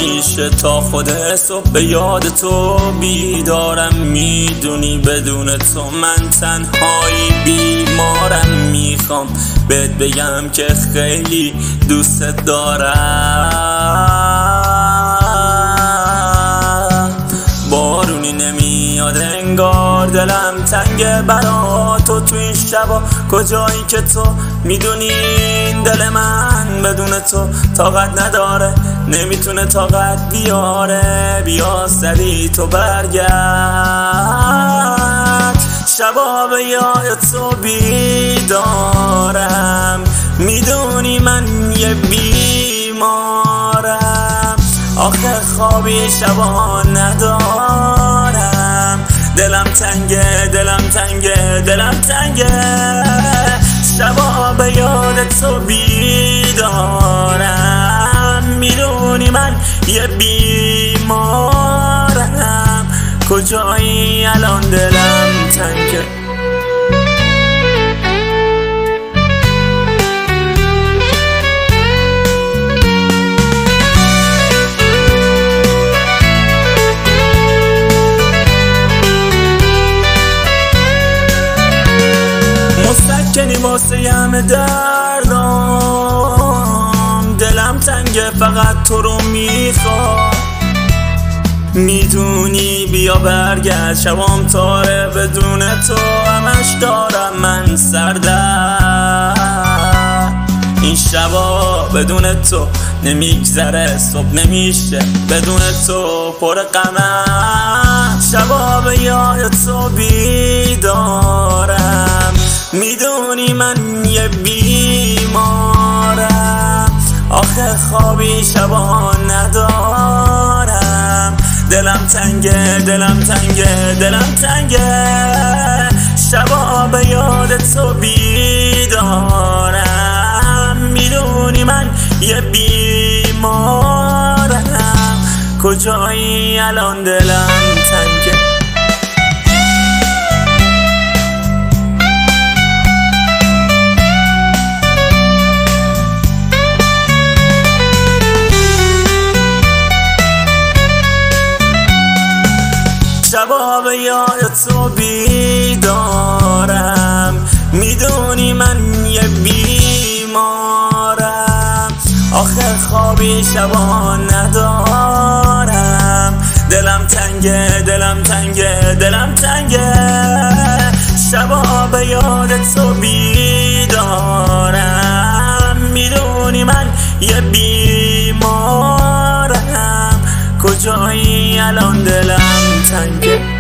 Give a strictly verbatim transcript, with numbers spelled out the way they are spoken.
میشه تا خود صبح به یاد تو بیدارم. میدونی بدون تو من تنهایی بیمارم. میخوام بهت بگم که خیلی دوست دارم. بارونی نمیاد انگار دلم تنگه برا تو تو این شبا. کجایی که تو میدونی دل من بدون تو طاقت نداره، نمیتونه طاقت بیاره. بیا سری تو برگرد، شبا به یاد تو بیدارم. میدونی من یه بیمارم، آخه خوابی شبا ندارم. دلم تنگه دلم تنگه دلم تنگه، شبا به یاد تو بیدارم. میدونی من یه بیمارم، کجایی الان دلم تنگه. مسکنی واسه همه دردام، دلم تنگه فقط تو رو میخوام. میدونی بیا برگرد، شبام تاره بدون تو همش دارم من سردرد. این شبا بدون تو نمیگذره، صبح نمیشه بدون تو پر غمم. شبا به یاد تو بیدارم، میدونی من یه بیمارم، آخه خوابی شبا ندارم. دلم تنگه دلم تنگه دلم تنگه، شبا به یاد تو بیدارم. میدونی من یه بیمارم، کجایی الان دلم تنگه. شبا به یاد تو بیدارم، میدونی من یه بیمارم، آخه خوابی شبا ندارم. دلم تنگه دلم تنگه دلم تنگه، شبا به یاد تو بیدارم. میدونی من یه بیمارم، کجایی الان دلم تنگه.